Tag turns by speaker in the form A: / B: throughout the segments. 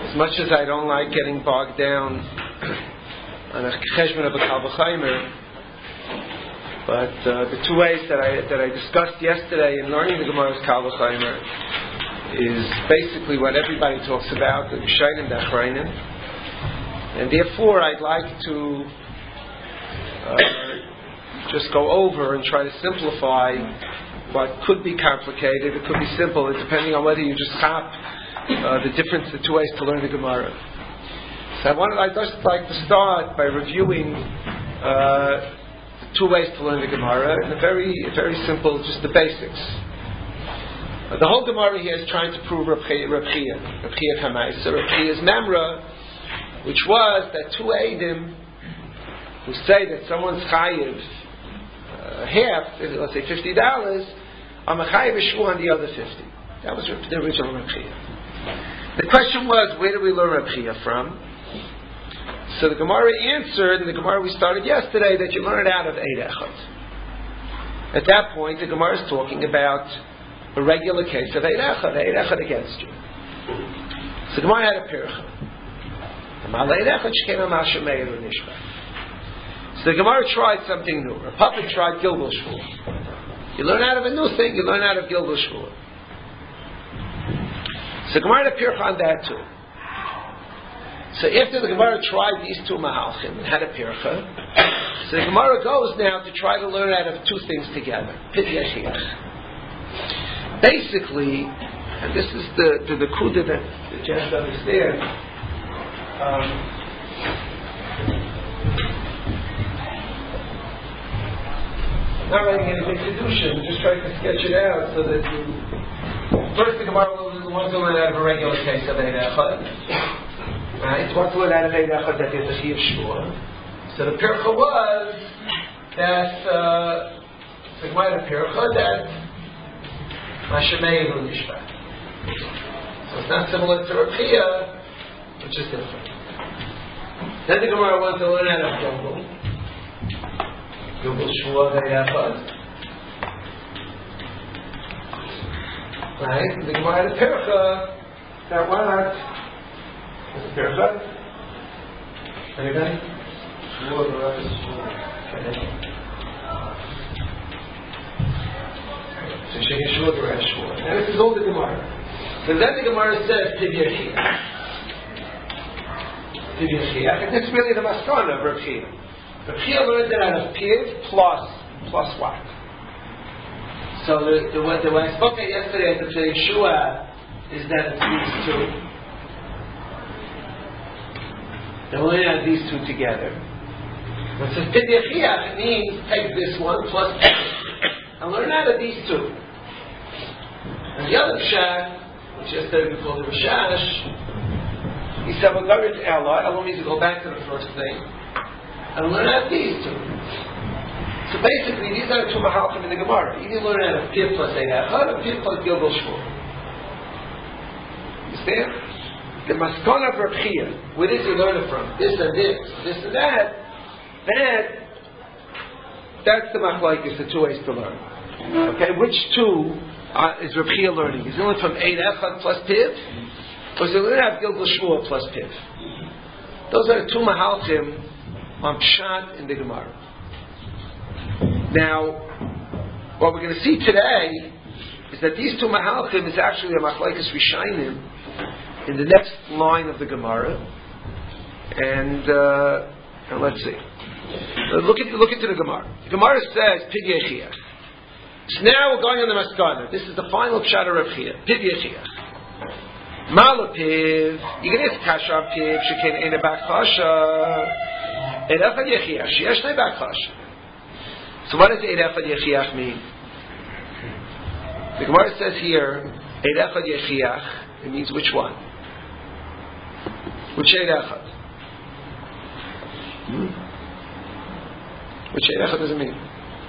A: As much as I don't like getting bogged down on a cheshbon of a Kal V'Chomer, but the two ways that I discussed yesterday in learning the Gemara's Kal V'Chomer is basically what everybody talks about, the Rishayim Dachreinim, and therefore I'd like to just go over and try to simplify what could be complicated. It could be simple, depending on whether you just chop the difference, the two ways to learn the Gemara. So I'd just like to start by reviewing the two ways to learn the Gemara in a very, very simple, just the basics. The whole Gemara here is trying to prove Reb Chia Kamaisa, Reb Chia's Memra, which was that two Eidim who say that someone's chayiv half, let's say $50, I'm a chayiv shvu on the other 50. That was the original Reb Chia. The question was, where do we learn Reb Chia from? So the Gemara answered, in the Gemara we started yesterday, that you learn it out of Eid Echad. At that point, the Gemara is talking about a regular case of Eid Echad against you. So the Gemara had a pircha. So the Gemara tried something new. A puppet tried Gilgul Shvur. You learn out of a new thing, you learn out of Gilgul Shvur. So the Gemara had a pircha on that too. So after the Gemara tried these two mahalchim and had a pircha, so the Gemara goes now to try to learn out of two things together. Pidya Chiach. Basically, and this is the kuda that you have to understand. I'm not writing any big kedusha, I'm just trying to sketch it out so that you. First, the Gemara wants to learn out of a regular case of Eid Echad. Right? It wants to learn out of Eid Echad that there's a Chiv Shvur. So the pircha was that the Gemara had a pircha that Mashemei Elu Nishbat. So it's not similar to Reb Chia, which is different. Then the Gemara wants to learn out of Gilgul Shvur Eid Echad. Right? And the Gemara had a pircha that what? What's the pircha? Anybody? So Shevah Derash Shvur. And this is all the Gemara. So then the Gemara says Pidya Chiach. Pidya Chiach. And this is really the maskana of Reb Chia. Reb Chia learned it out of Piv plus what? So the way I spoke at yesterday at the Yeshua is that it's these two. They're learning out these two together. When it says Pidya Chiach, it means take this one plus and learn out of these two. And the other pshat, which yesterday we called the Rashash, he said, well, go to Ella means to go back to the first thing, and learn out these two. So basically, these are two mahalchim in the Gemara. You can learn out of Piv plus Eid Echad, or Piv plus Gilgul Shvur. Understand? The maskana of Reb Chia, where did you learn it from? This and that. That's the machlokes, the two ways to learn. Okay, which two is Reb Chia learning? Is he learning from Eid Echad plus Piv? Or is he learning out of Gilgul Shvur plus Piv? Those are the two mahalchim on Pshat in the Gemara. Now, what we're going to see today is that these two mahalchim is actually a machlokes Rishayim in the next line of the Gemara. And let's see. Look into the Gemara. The Gemara says Pidya Chiach. So now we're going on the maskana. This is the final pshat of Reb Chia. Pidya Chiach. Malo Piv. You can ask kasha on Piv. Sheken Eina Bak Chasha. Eid Echad Yechiach. Sheyesh Nei Bak Chasha. So what does Eid Echad Yechiach mean? The Gemara says here, Eid Echad Yechiach, it means which one? Which Eid Echad? Which Eid Echad does it mean?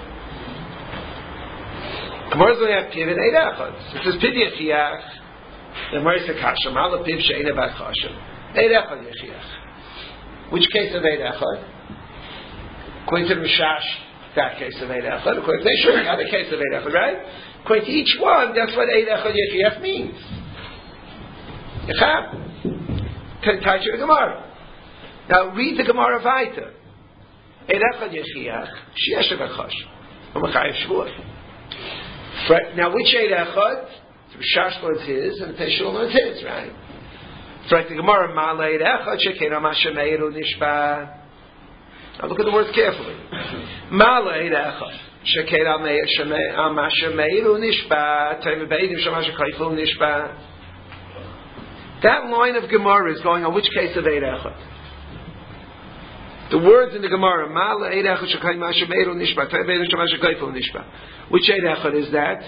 A: The Gemara is going to have Piv and Eid Echad. So it says Pidya Chiach, the Gemara says Kasha, Ma'ala Piv She'eina Bak Chasha. Eid Echad Yechiach. Which case of Eid Echad? According to the Rishash, that case of Eid Echad. According to the Shur, another case of Eid Echad, right? According to each one, that's what Eid Echad Yechiach means. Yechab. Taich the Gemara. Now read the Gemara weiter. Eid Echad Yechiach, Sheyesh Agachash. U'Mechayev Shvuah. Now which Eid Echad? The Rishash learns his, and the Peshul learns his, right? So like the Gemara, Ma'ala Eid Echad, Shekena Mashameiru Nishba. Now look at the words carefully. Ma'ala Eid Echad. Shekera Mashameiru Nishba. Taim Beidim Shamash Kaifu Nishba. That line of Gemara is going on which case of Eid Echad? The words in the Gemara, Ma'ala Eid Echad Shekera Mashameiru Nishba. Taim Beidim Shamash Kaifu Nishba. Which Eid Echad is that?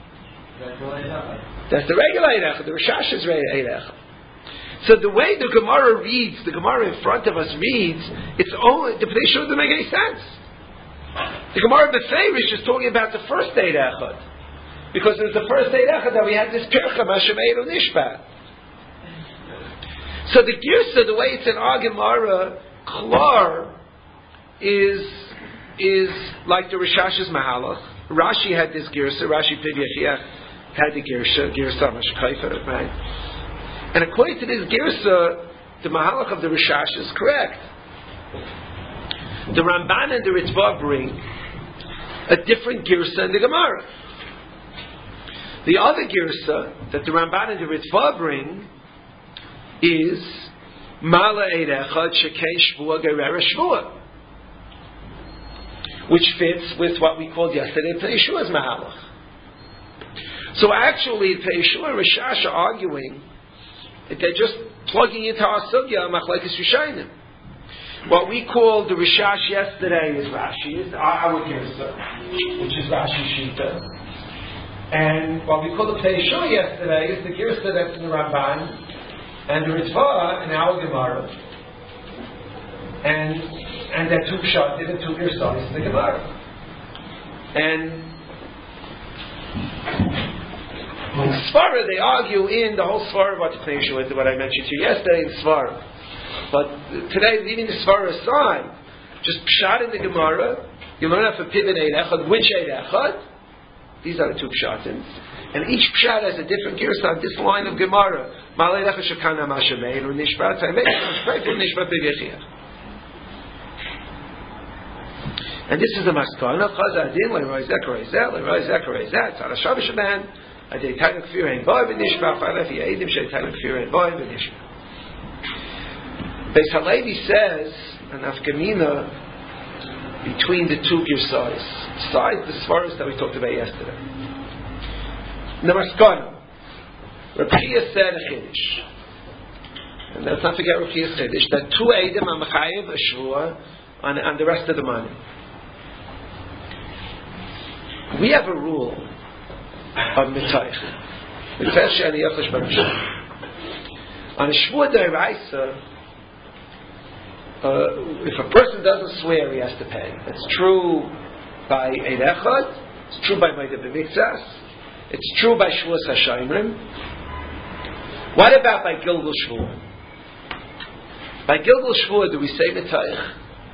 A: That's the regular Eid Echad. The Rishash's Eid Echad. So the way the Gemara reads, the Gemara in front of us reads, it's only the Pnei Shua doesn't make any sense. The Gemara Beferish is talking about the first Eid Echad, because it was the first Eid Echad that we had this Pircha Mashameiru Nishba. So the Girsa, the way it's in our Gemara, Klar is like the Rishash's Mahalach. Rashi had this Girsa. Rashi Piv Yechiach had the Girsa Mashkaifa, right? And according to this Girsa, the Mahalach of the Rishash is correct. The Ramban and the Ritva bring a different Girsa in the Gemara. The other Girsa that the Ramban and the Ritva bring is Ma'ala Eid Echad Shekei Shvua Gerera Shvua, which fits with what we called yesterday Pnei Shua's Mahalach. So actually, Pnei Shua and Rishash are arguing. They're just plugging into our sugya, Machlekes Rishonim. What we called the Rishash yesterday is Rashi, is our Girsa, which is Rashi Shita. And what we called the Pnei Shua yesterday is the Girsa that's in the Ramban and the Ritva in our Gemara. And they're two Pshatim and two Girsas in the Gemara. And in Svara, they argue in the whole Svara about the Pnei Shua, what I mentioned to you yesterday in Svara. But today, leaving the Svara aside, just Pshat in the Gemara, you learn out for Piv and Eid Echad, which Eid Echad? These are the two Pshatim. And each Pshat has a different Girsa on this line of Gemara. Ma'ala Eid Echad Shekana Mashameiru Nishba, Taimei Nishba Piv Yechiach. And this is the Maskana, Chazar Din, Le'roi Zek, Le'roi Zek, Tzara Shabbos Shaban, Adei Tainuk Firein Boy V'Nishba, Fa'alefi Eidim Shei Tainuk Firein Boy V'Nishba. Beis Halevi says, an Afkamina between the two Girsais, besides the Svaras that we talked about yesterday. Namaskana, Rav Chia said a Chiddush, and let's not forget Rav Chia's Chiddush, that two Eidim are Mechayev a Shvua on the rest of the money. We have a rule of Mitaych. Mitaych she'ani yachash b'rashah. On a Shvua D'Oraisa, if a person doesn't swear, he has to pay. It's true by Eid Echad, it's true by Maida B'Mikzas, it's true by Shvuas HaShaymrim. What about by Gilgul Shvua? By Gilgul Shvua, do we say Mitaych?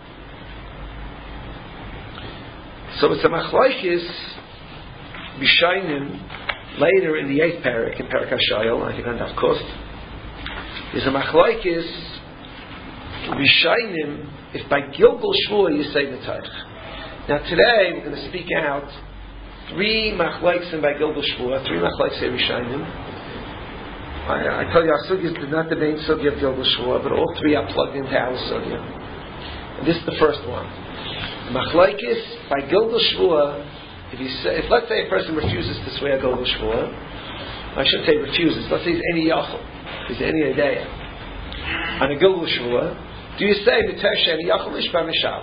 A: So it's a machlokes Bishainim later in the 8th parak, in Parak HaShayil, I think on Daf Kuf, is a machlokes Bishainim if by Gilgul Shvua you say Mitaych. Now today we're going to speak out 3 machlokes by Gilgul Shvua, 3 machlokes Bishainim. I tell you, our sugya is not the main sugya of Gilgul Shvua, but all 3 are plugged into our sugya. And this is the first one. Machlokes by Gilgul Shvua. If let's say a person refuses to swear Gilgul Shvua, I shouldn't say refuses. Let's say he's any yachol, he's any adeya. On a Gilgul Shvua, do you say Mitesh any yachol ishba mishal?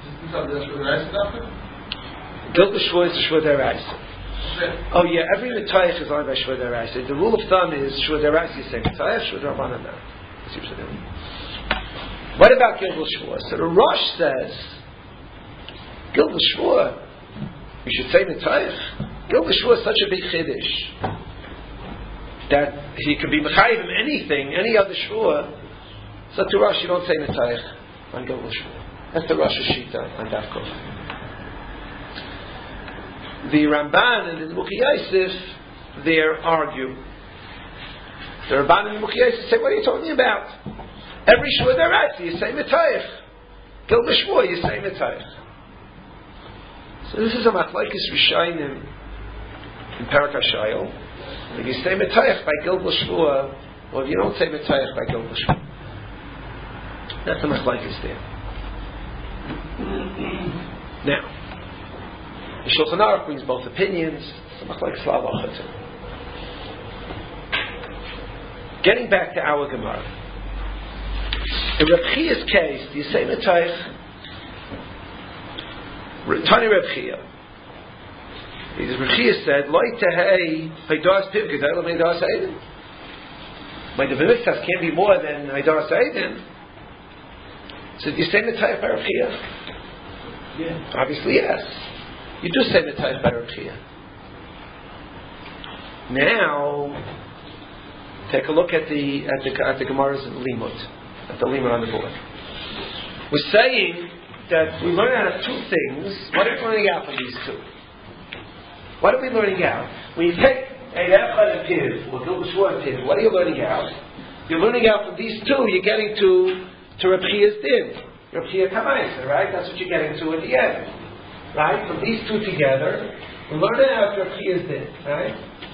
A: Gilgul Shvua is the Shvua D'Oraisa. Oh yeah, every Mitaych is only by Shvua D'Oraisa. The rule of thumb is Shvua D'Oraisa you say Mitaych, Shvua D'Rabbanan no. What about Gilgul Shvua? So the Rosh says Gilgul Shvua, we should say Mitaych. Gilgul Shvua is such a big chiddush that he could be mechayiv in anything, any other Shvua. So to Rosh you don't say Mitaych on Gilgul Shvua. That's the Rosh Shita on Daf Kuf. The Ramban and the Mukhi Yosef there argue. The Ramban and the Mukhi Yosef say, what are you talking about? Every shvua deraisa, you say mitayich. Gilgal shvua, you say mitayich. So this is a machlokes rishonim in Parak HaShayil. If you say mitayich by Gilgal shvua, or if you don't say mitayich by Gilgal shvua, that's the machlokes there. Now, the Shulchan Aruch brings both opinions. It's a machlokes l'halacha too. Getting back to our Gemara. In Reb Chia's case, do you say mitayich? Tani Reb Chia. Reb Chia said, "Loi tehei haidas piv gedayla meidas eidin." My divinity can't be more than haidas eidin. So do you say mitayich by Reb Chia? Yeah. Obviously, yes. You do say mitayich by Reb Chia. Now, take a look at the Gemara's limud, at the limud on the board. We're saying that we learn out of two things. What are we learning out from these two? What are we learning out? When you take Eid Echad and Piv, or Gilgal Shvua and Piv, what are you learning out? You're learning out from these two, you're getting to Reb Chia's din. Reb Chia Kamaisa, right? That's what you're getting to at the end. Right? From these two together, we're learning out Reb Chia's din, right?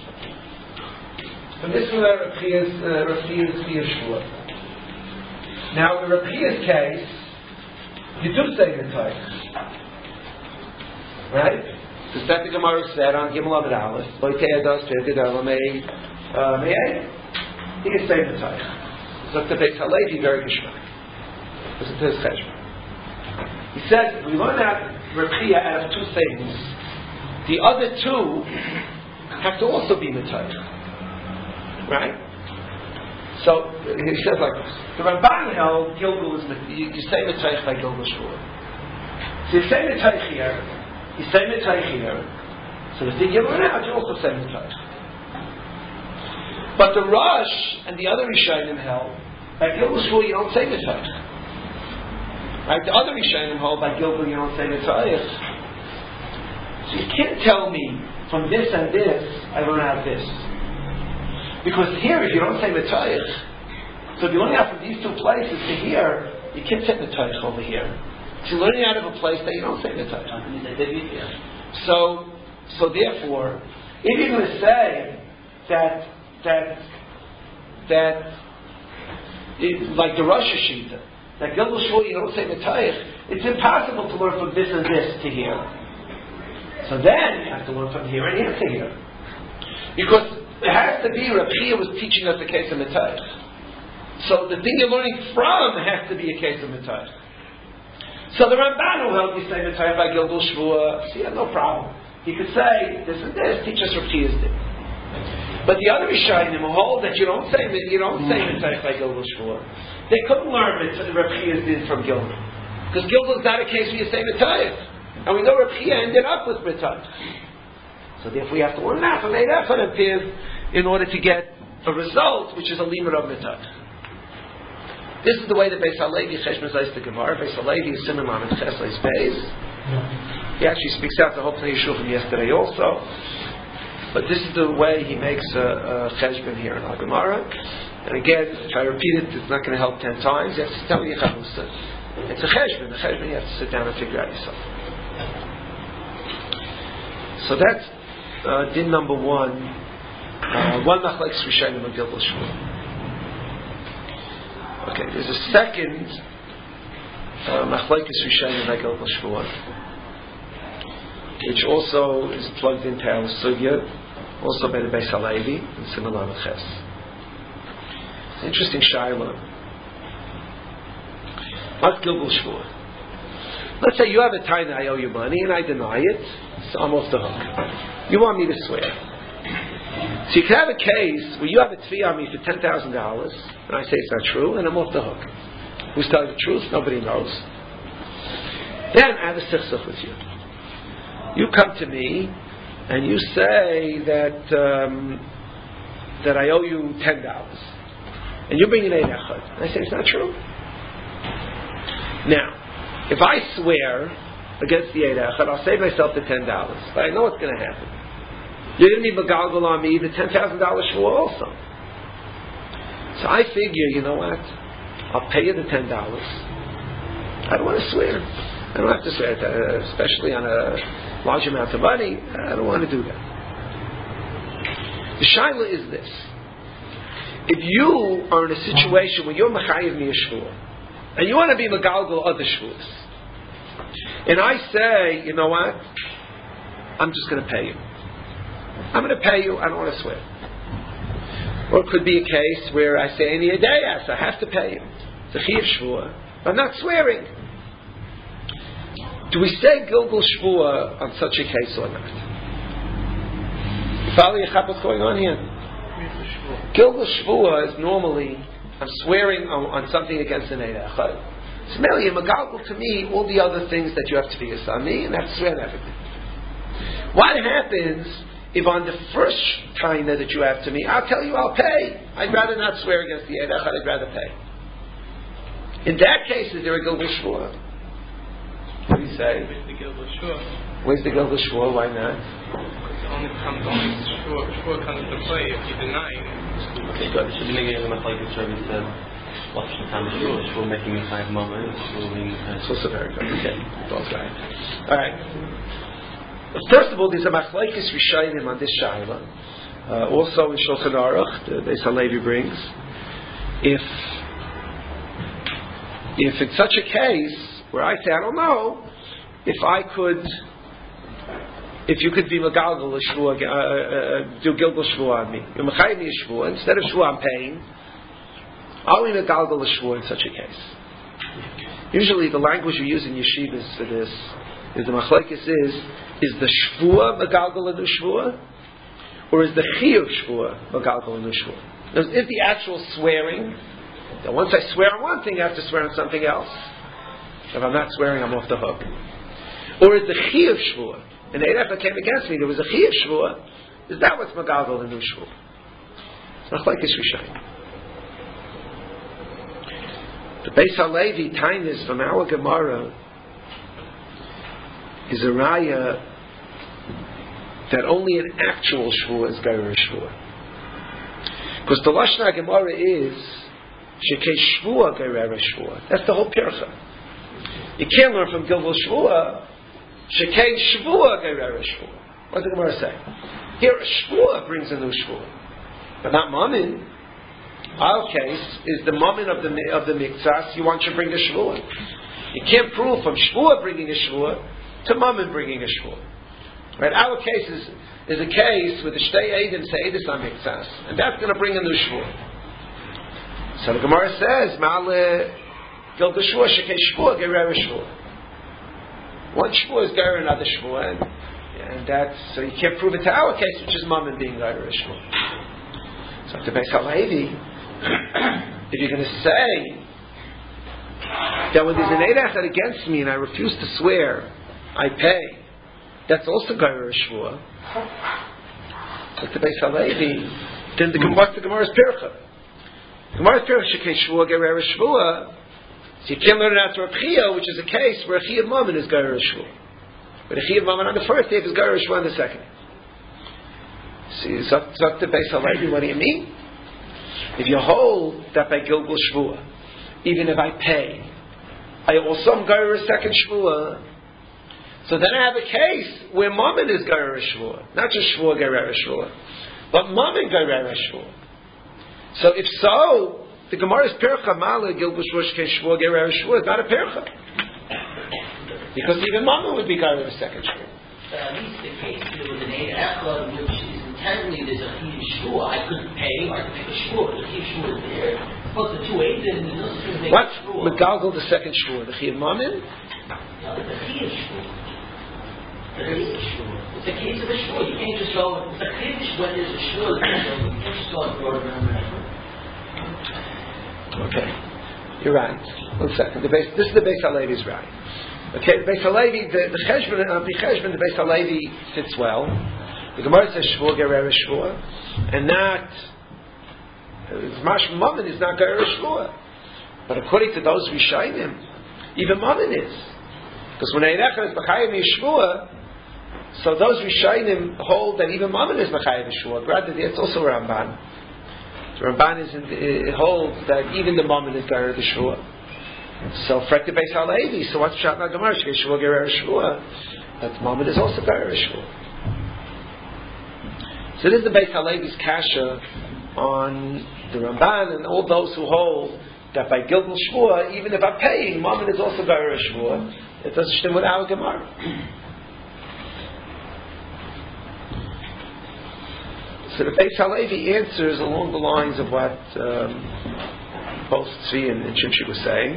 A: From this one, Reb Chia's Shvua. Now, in Reb Chia's case, you do say mitayich, right? Because that the Gemara said on Gimel Amud Aleph, "Lo te'adas te'edala me'ei." He can say mitayich. So the Beis Halevi very geshmak. Listen to his cheshbon. He said we learn that Reb Chia out of two things. The other two have to also be mitayich, right? So he says like this: the Ramban held Gilgal is you say mitayich by Gilgal shvua. So you say mitayich here, you say mitayich here. So the thing you learn out, you also say mitayich. But the Rosh and the other Rishonim held by Gilgal shvua you don't say mitayich. Right? The other Rishonim hold by Gilgal you don't say mitayich. So you can't tell me from this and this I learn out this. Because here, if you don't say mitayich, so if you're learning out from these two places to here, you can't say mitayich over here. So you're learning out of a place that you don't say mitayich. So therefore, if you're going to say that like the Rosh Hashita, that Gilgal Shvua you don't say mitayich, it's impossible to learn from this and this to here. So then you have to learn from here and here to here, because it has to be, Reb Chia was teaching us a case of mitayich. So the thing you're learning from has to be a case of mitayich. So the Ramban who held you say mitayich by Gilgal Shvua, so yeah, no problem. He could say, this and this, teach us Reb Chia's din. But the other Rishonim who hold that you don't say mitayich by Gilgal Shvua, they couldn't learn Reb Chia's din from Gilgal. Because Gilgal is not a case where you say mitayich. And we know Reb Chia ended up with mitayich. So therefore you have to learn that from Eid Echad and Piv in order to get a result which is a limud of mitayich. This is the way that Beis Halevi cheshbon zayis the Gemara. Beis Halevi is Siman Lamed Ches Leis Beis. He actually speaks out the whole Pnei Yeshua from yesterday also. But this is the way he makes a cheshbon here in our Gemara. And again, if I repeat it, it's not going to help 10 times. You have to tell me Yechanusa. It's a cheshbon. The cheshbon you have to sit down and figure out yourself. So that's din number one. One machlokes rishonim of Gilgal Shvua. Okay, there's a second machlokes rishonim of Gilgal Shvua, which also is plugged into our sugya, also by the Beis Halevi and Siman Lamed Ches. It's an interesting shaila. What's Gilgal Shvua? Let's say you have a time that I owe you money and I deny it, so I'm off the hook. You want me to swear. So you can have a case where you have a tzvi on me for $10,000 and I say it's not true and I'm off the hook. Who's telling the truth? Nobody knows. Then I have a sichsach with you. You come to me and you say that I owe you $10 and you bring in Eid Echad and I say it's not true. Now, if I swear against the Eid Echad, I'll save myself the $10, but I know what's going to happen. You're going to be megalgal on me the $10,000 shvua also. So I figure, you know what? I'll pay you the $10. I don't want to swear. I don't have to swear, especially on a large amount of money. I don't want to do that. The shaila is this. If you are in a situation where you're mechayev me a shvua, and you want to be megalgal other shvuas, and I say, you know what? I'm just going to pay you. I'm going to pay you. I don't want to swear. Or it could be a case where I say, any day, I have to pay you. It's a chiyuv shvua. I'm not swearing. Do we say gilgul shvua on such a case or not? You follow what's going on here? Gilgul shvua is normally, I'm swearing on something against an Eid Echad. It's merely a megalgal to me all the other things that you have to be on me, and I have to swear on everything. What happens if on the first china that you have to me, I'll tell you I'll pay. I'd rather not swear against the Eid Echad, I'd rather pay. In that case, is there a gilgul shvua? What do you say?
B: Where's the gilgul shvua?
A: Where's the gilgul shvua? Why not?
B: Because shvua comes into play if you deny it.
C: Okay, good. So the beginning of the Machlokes Rebbe said, what's the time of shvua? Shvua making me 5 moments.
A: It's also very good. Okay, both right. All right. First of all, there's a Machlokes Rishonim on this shaila. Also in Shulchan Aruch, the Beis Halevi brings, if it's such a case where I say, I don't know, if you could be megalgal shvua, do gilgul shvua on me. You're mechayev me a shvua. Instead of shvua, I'm paying. I'll be megalgal shvua in such a case. Usually, the language we use in yeshivas for this is the machlokes is the shvua megalgal and shvua, or is the chiyuv shvua megalgal and shvua? Is the actual swearing that once I swear on one thing, I have to swear on something else? If I'm not swearing, I'm off the hook. Or is the chiyuv shvua? And the Eid Echad came against me, there was a chiyuv shvua. Is that what's megalgal and shvua? It's machlokes rishonim. The Beis Halevi tainis from our Gemara is a raya that only an actual shvua is geirer shvua. Because the lashon Gemara is shekei shvua geirer shvua. That's the whole pircha. You can't learn from gilgul shvua shekei shvua geirer shvua. What does the Gemara say? Here a shvua brings a new shvua, but not mammon. Our case is the moment of the mikzas. You want to bring a shvua. You can't prove from shvua bringing a shvua to mammon bringing a shvua. Right? Our case is a case with the shtei eidim say eidus on mikzas, and that's going to bring a new shvua. So the Gemara says, "Ma'ale gilgul shvua shekei shvua geirer shvua." One shvua is geirer another shvua, and that's so you can't prove it to our case, which is mammon being geirer shvua. So the Beis Halevi, if you're going to say that when there's an Eid Echad against me and I refuse to swear, I pay, that's also geirer shvua. Like the Beis Halevi, then what's the Gemara's pircha? Gemara's pircha shekei shvua geirer shvua. So you can't learn it after a chiyuv, which is a case where a chiyuv mammon is geirer shvua, but a chiyuv mammon on the first day is geirer shvua on the second. See, so the Beis Halevi, what do you mean? If you hold that by gilgul shvua, even if I pay, I also am geirer a second shvua. So then I have a case where mammon is geirer shvua, not just shvua geirer shvua, but mammon geirer shvua. So if so, the Gemara's pircha ma'ale gilgul shvua shekei shvua geirer shvua is not a pircha, because even mammon would be geirer a second shvua.
D: But at least the case there was an Eid Echad which is intently there's a chiyuv shvua. I could pay or I could make a shvua, but the chiyuv shvua is there. But the two eidim, there's no such thing as
A: what's
D: shvua.
A: megalgal the second shvua? The chiyuv mammon?
D: No, it's a chiyuv shvua. It's a chiyuv shvua. It's a case of a shvua. You can't just go. It's a chiyuv when there's a shvua. You can't just go and throw it around.
A: Okay, you're right. 1 second. This is the Beis Halevi's right. Okay, the Beis Halevi, the cheshbon, the Beis Halevi fits well. The Gemara says shvua geirer shvua, and not Zmash mammon is not geirer shvua. But according to those Rishonim, even mammon is, because when Eid Echad is mechayev shvua, so those Rishonim hold that even mammon is mechayev shvua. Granted, it's also Ramban. The Ramban it holds that even the Mammon is Gair the Shvua. So Frek the Beis Halevi. So what's Pshat Gemara? Shvua Gair Shvua. That Mammon is also Gair Shvua. So this is the Beis Halevi's kasha on the Ramban and all those who hold that by Gilgul Shvua, even if I'm paying, Mammon is also Gair Shvua. It doesn't stem with our Gemara. So the Beis Halevi answers along the lines of what both Tzvi and Shimshi were saying.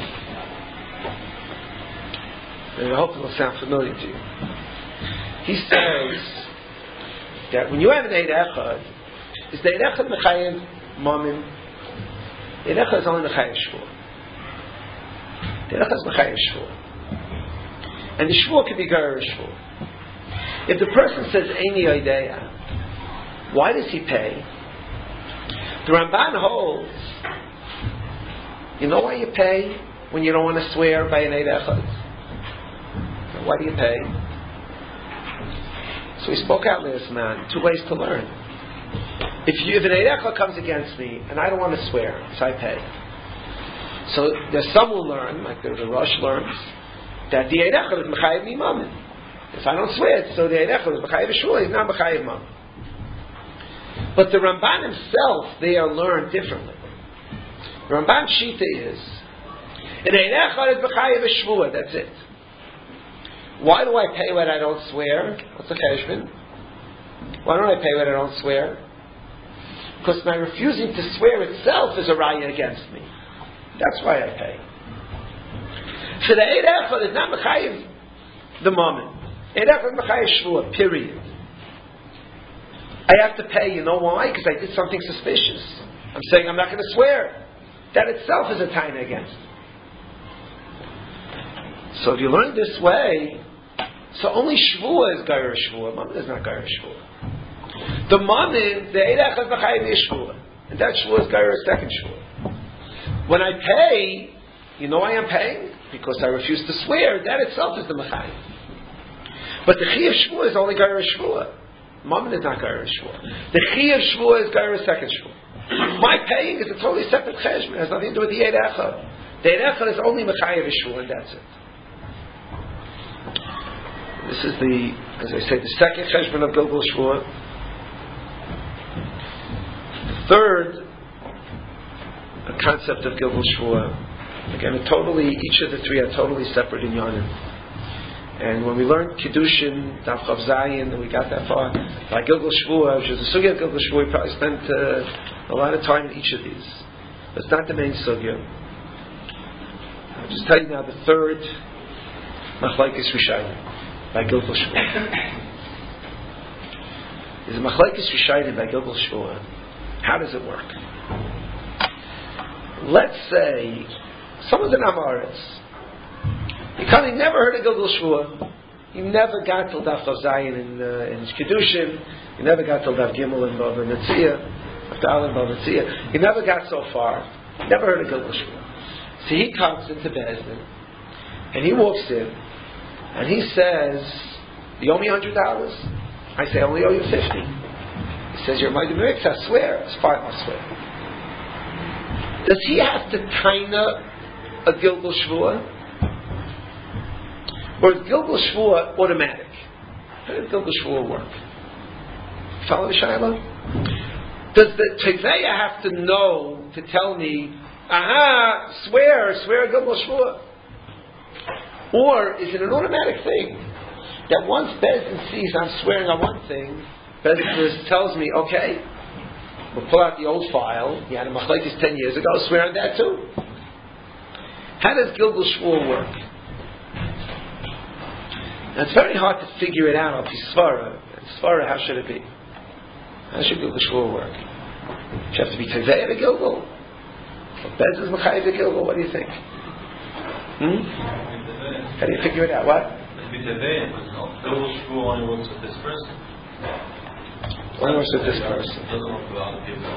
A: And I hope it will sound familiar to you. He says that when you have an Eid Echad, is the Eid Echad Mechayev Mammon? The Eid Echad is only Mechayev Shvua. The Eid Echad is Mechayev Shvua. And the Shvua can be Gair Shvua. If the person says Eini Oideya, why does he pay? The Ramban holds, you know why you pay when you don't want to swear by an Eid Echad? Why do you pay? So he spoke out last man, 2 ways to learn. If an Eid Echad comes against me and I don't want to swear, so I pay. So there's some who learn, like the Rosh learns, that the Eid Echad is Mechayev mi Mammon. If I don't swear it, so the Eid Echad is Mechayev Shvua, he's not Mechayev Mammon. But the Ramban himself, they are learned differently. The Ramban Shita is, an Eid Echad is Mechayev Shvua, that's it. Why do I pay when I don't swear? What's the cheshbon? Why don't I pay when I don't swear? Because my refusing to swear itself is a raya against me. That's why I pay. So the Eid Echad is not Mechayev the Mammon. Eid Echad is Mechayev Shvua, period. I have to pay, you know why? Because I did something suspicious. I'm saying I'm not going to swear. That itself is a taina against me. So if you learn this way, so only Shvua is Gair Shvua. Mammon is not Gair Shvua. The Mammon, the Eid Echad Mechayev is Shvua. And that Shvua is Gair second Shvua. When I pay, you know why I'm paying? Because I refuse to swear. That itself is the Mechayev. But the Chi of Shvua is only Gair Shvua. Mammon is not Gair Shvua. The Chi of Shvua is Gair second Shvua. My paying is a totally separate cheshbon. It has nothing to do with the Eid Echad. The Eid Echad is only Mechayev Shvua, and that's it. This is the, as I say, the second cheshbon of Gilgul Shvua. The third concept of Gilgul Shvua. Again, each of the three are totally separate in Yonim. And when we learned Kiddushin, Daf Chav Zayin, and we got that far, by Gilgul Shvua, which is the sugya of Gilgul Shvua, we probably spent a lot of time in each of these. But it's not the main sugya. I'll just tell you now the third Machlekes Rishayim by Gilgul Shvua. There's a Machlekes Rishayim by Gilgul Shvua. How does it work? Let's say someone's an Amoritz. He never heard of Gilgul Shvua. He never got till Daf Chav Zayin in Kiddushin. He never got till Daf Gimel in Bava Metzia. After Al in Bava Metzia. He never got so far. Never heard of Gilgul Shvua. So he comes into Beis Din, and he walks in, and he says, "You owe me $100." I say, "I only owe you 50." He says, "You're my Mix, I swear." It's fine, I'll swear. Does he have to taina a Gilgul Shvua? Or is Gilgul Shvua automatic? How does Gilgul Shvua work? Follow the Shaila? Does the Teveya have to know to tell me, swear Gilgul Shvua? Or is it an automatic thing that once Beis Din sees I'm swearing on one thing, Beis Din tells me, okay, we'll pull out the old file, you had a machlekes 10 years ago, swear on that too? How does Gilgul Shvua work? Now it's very hard to figure it out on Svara. Svara, how should it be? How should Gilgul Shvua work? Do you have to be Tevei to Gilgul? Or Beis Din's Mechayev to Gilgul? What do you think? How do you figure it out? What?
E: Be Tevei, Gilgul Shvua only works with this person.
A: Only works with this person.
E: Doesn't work with other people.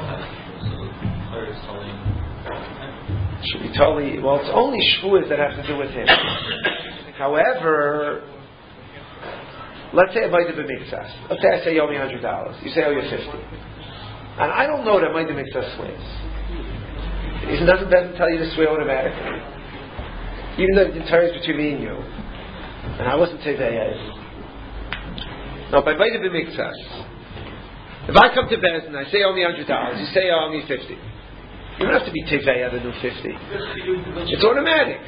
E: So
A: should be totally, well, it's only shvuas that have to do with him. However, let's say I might have been mixas. Let's say I say you owe me $100. You say I owe you 50. And I don't know that Maida makes us swears. It doesn't tell you to swear automatically. Even though the entire is between me and you. And I wasn't Tevei. No, by Maida makes us. If I come to Bez and I say only $100, you say only 50. You don't have to be Tevei the new 50. It's automatic.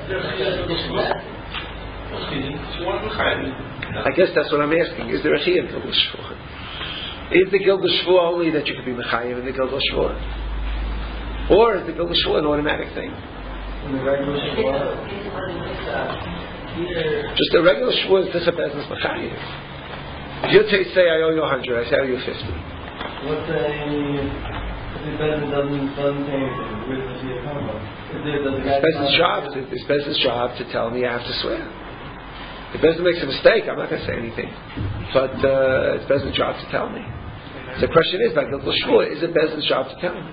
A: I guess that's what I'm asking. Is there a Chiyah in Gilgal Shvua? Is the Gilgal Shvua only that you could be Mechayev in the Gilgal Shvua? Or is the Gilgal Shvua an automatic thing? Just a regular Shvua is this a business Mechayev. If you say I owe you 100, I say I owe you 50.
F: What's the business doesn't say anything? Where does he come from?
A: It's business job to tell me I have to swear. If business makes a mistake, I'm not going to say anything. But it's business job to tell me. So the question is, by Gilgal Shvua, is it business job to tell me?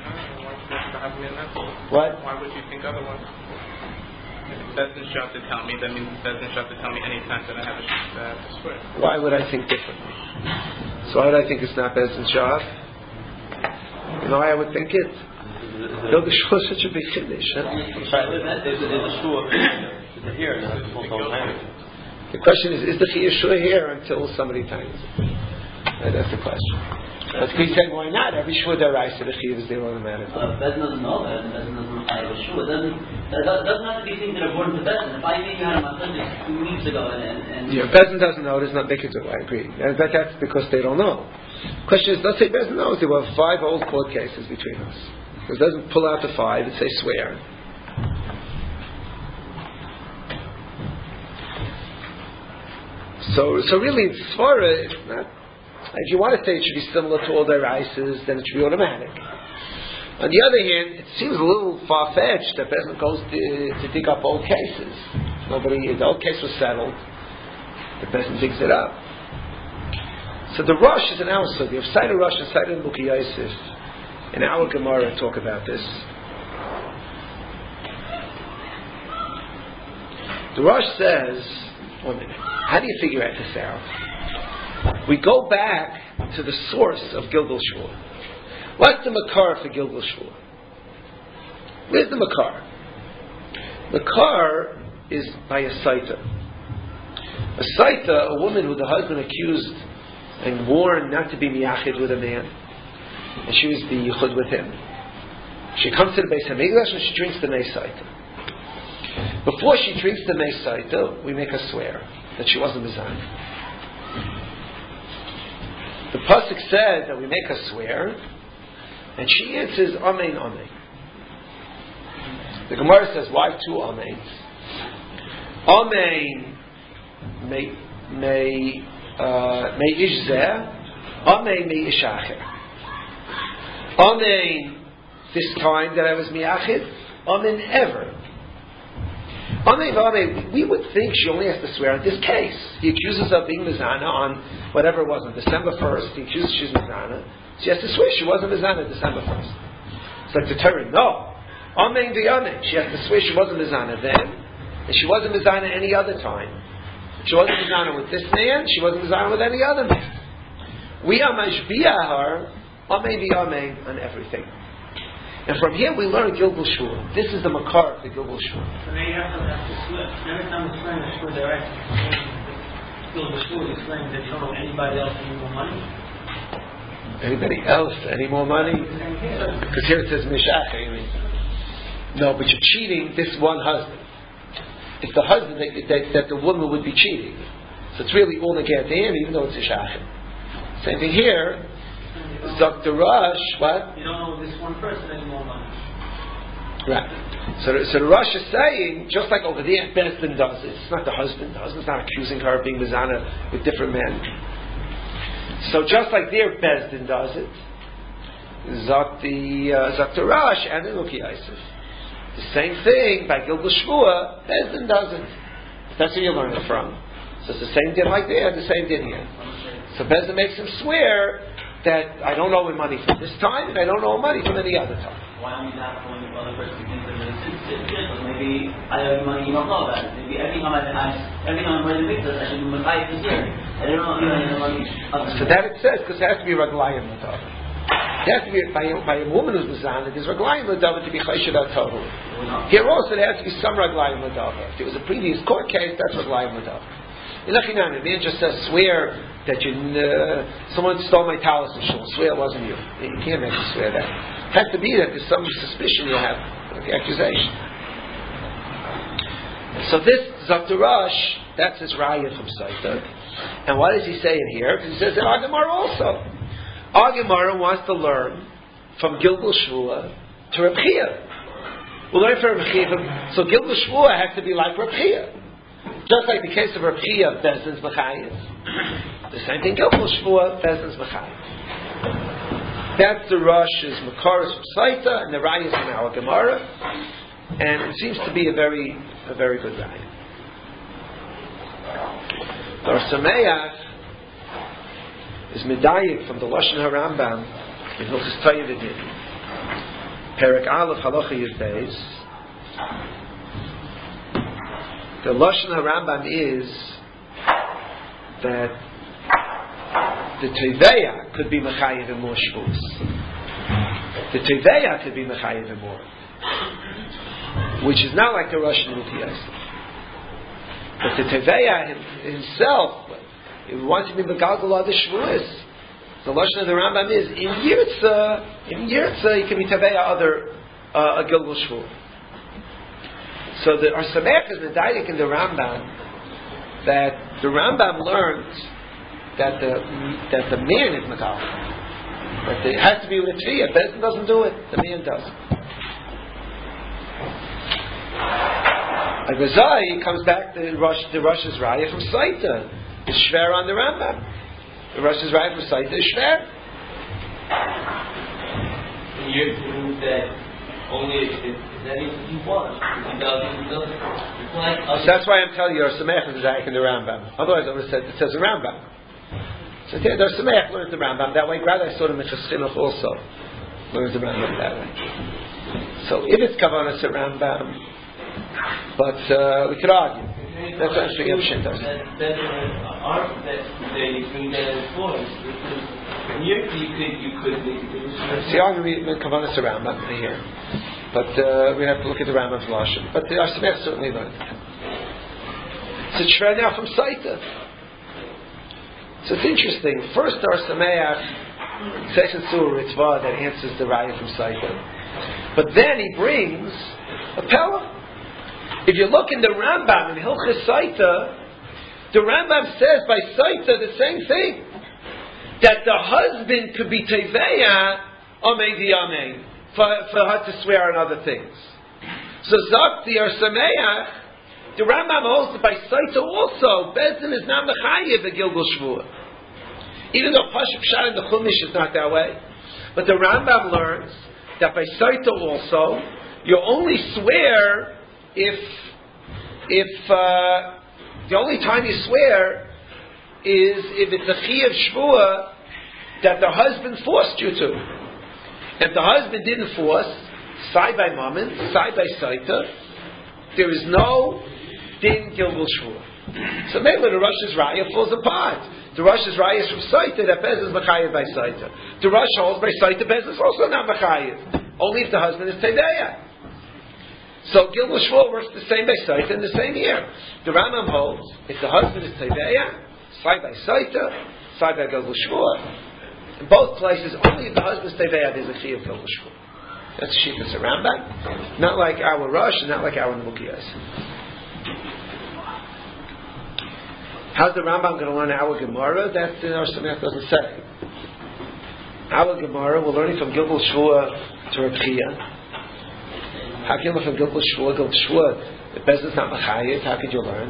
A: What?
B: Why would you think otherwise? If it's business job to tell me, that means it's business job to tell me any time that I have to swear.
A: Why would I think differently? So why would I think it's not business job? You know why I would think it? Gilgal Shvua is such a big chiddush.
C: There's a shua here, and that's full time.
A: The question is the Chiyah Shua here until somebody times it? That's the question. But we say, why not? Every Shua D'Oraisa, the Chiyah is there automatically.
D: Bezin doesn't know that, and Bezin doesn't have a Shua. That doesn't have to be things that are important to Bezin. If I think you had a Matzah 2 weeks ago, and
A: yeah, Bezin doesn't know, there's not, they could do it, I agree. That's because they don't know. Question is, let's say Bezin knows there were 5 old court cases between us. It doesn't pull out the 5 and say swear. So really, in Svara, it's not. If you want to say it should be similar to all their Isis, then it should be automatic. On the other hand, it seems a little far-fetched that Bezin goes to dig up old cases. The old case was settled. The Bezin digs it up. So the Rosh is an our sugya. If Side Rosh and Side Buki Yosef in our Gemara talk about this. The Rosh says, 1 minute. How do you figure this out? We go back to the source of Gilgal Shvua. What's the makar for Gilgal Shvua? Where's the makar? Makar is by a saita. A saita, a woman who the husband accused and warned not to be miyachid with a man, and she was the yichud with him. She comes to the Beis Hamikdash and she drinks the mei saita. Before she drinks the mei saita, we make her swear that she wasn't mizan. The pasuk says that we make her swear, and she answers amen, amen. The Gemara says, why 2 amens? Amen may ishzeh, amen may ishacher. Amen this time that I was miyachid, amen ever. Amen, we would think she only has to swear in this case. He accuses her of being mizana on whatever it was, on December 1st. He accuses she's mizana. She has to swear she wasn't mizana December 1st. It's like deterrent. No. Amen the amen. She has to swear she wasn't mizana then, and she wasn't mizana any other time. She wasn't mizana with this man, she wasn't mizana with any other man. We are mashbiah her, amen the amen, on everything. And from here we learn Gilgal Shvua. This is the makar of the Gilgal Shvua.
F: So now you have to split. Every time you explain the Shvua direct, Gilgal Shvua is explaining that you don't owe anybody else any more money.
A: Anybody else any more money? Because here it says mishach. No, but you're cheating this one husband. It's the husband that the woman would be cheating. So it's really all negated to him, even though it's a shachim. Same thing here. Dr. Rush, what?
F: You don't owe this one person any more money.
A: Right. So the Rush is saying, just like over there, Bezdin does it. It's not the husband. The husband's not accusing her of being mizana with different men. So just like there, Bezdin does it. Dr. Rush and the Luki Yosef. The same thing by Gilgal Shvua, Bezdin does it. That's where you learn it from. So it's the same din like there, the same din here. So Bezdin makes him swear that I don't owe him money from this time, and I don't owe him money from any other time.
D: Why don't you not when the other person thinks that it's different? Maybe I owe you money you don't know about it. Maybe every time I'm ready to make this, I should be Matthias this year. I don't know, money.
A: So that it says, because it has to be Raglayim with other. It has to be by a woman who's Mazana. There's Raglayim L'Davar to be Chayshav Tohu. Here also there has to be some Raglayim L'Davar. If it was a previous court case, that's Raglayim L'Davar. The man just says, swear that someone stole my talis and shul. Swear it wasn't you. You can't make you swear that. It has to be that there's some suspicion you have of the accusation. So this Zakdarash, that's his raya from Saita. And what does he say in here? He says in our Gemara also. Our Gemara wants to learn from Gilgul Shvua to Reb Chia. We'll learn from Reb Chia. So Gilgul Shvua has to be like Reb Chia. Just like the case of Reb Chia, Bezdin's Mechayis. The same thing, Gilgul Shvua, Bezdin's Mechayis. That's the Rosh's Makaras from Saita, and the Raya is from our Gemara. And it seems to be a very good Raya. The Or Sameach is Medayik from the Lashon HaRambam in Hilchos Tayyidim. Perek Aleph Halacha Yudbeis. The Lashon HaRambam is that the Teveya could be Mechayiv and more Shvus. The Teveya could be Mechayiv and more. Which is not like the Russian Mutiyas. But the Teveya himself, if he wants to be Megalgal the Shvus, the Lashon of the Rambam is, in Yirtza, he can be Teveya other a Gilgul Shvu. So the Or Sameach is Medayik in the Rambam that the Rambam learned that the man is Megal. That it has to be with a Tviyah. Bezdin doesn't do it. The man does. Like Razai comes back to the Rosh's Raya from Saita. It's Shver on the Rambam. The Rosh's Raya from Saita is Shver.
C: And you're saying that only if that is what you want. If he doesn't, he doesn't. It's like
A: So that's why I'm telling you, Or Sameach is Medayik in the Rambam. Otherwise, I would have said it says the Rambam. So here, Or Sameach learns the Rambam that way. Rather, I saw the Minchas Chinuch also learns the Rambam that way. So if it's Kavanas at Rambam, but we could argue. That's what I'm speaking of Shintos.
C: That's argument that they bring that as points. Here you could
A: See, argument Kavanas at Rambam here, but we have to look at the Rambam's Lashon. But the Or Sameach certainly learned it. So it's Shver now from Saita. So it's interesting. First, Or Sameach says in Surah Ritzvah that answers the Raya from Saita, but then he brings a Pella. If you look in the Rambam in Hilchos Saita, the Rambam says by Saita the same thing, that the husband could be Teveya Amei Diamei for her to swear on other things. So Zakti Or Sameach, the Rambam holds that by Saita also, Bezdin is not Mechayiv a Gilgul Shvua. Even though Pashup Pshat in the Chumash is not that way. But the Rambam learns that by Saita also, you only swear if the only time you swear is if it's a Chiyuv Shvua that the husband forced you to. If the husband didn't force, side by Mammon, side by Saita, there is no Din Gilgul Shvua. So maybe the Rosh's Raya falls apart. The Rosh's Raya is from Saita, that Bez is Mechayiv by Saita. The Rosh holds by Saita, Bez is also not Mechayiv. Only if the husband is Teveya. So Gilgul Shvua works the same by Saita and the same here. The Rambam holds, if the husband is Teveya, side by Saita, side by Gilgul Shvua. In both places, only if the husband is Teveya, there's a Chiyuv Gilgul Shvua. That's Shittas a Rambam. Not like our Rosh and not like our Nemukiyas. How's the Rambam going to learn our Gemara? That Or Sameach doesn't say. Our Gemara, we're learning from Gilgul Shvua to Reb Chia. How can you learn from Gilgul Shvua? Gilgul Shvua, the Bezdin is not Mechayiv. How could you learn?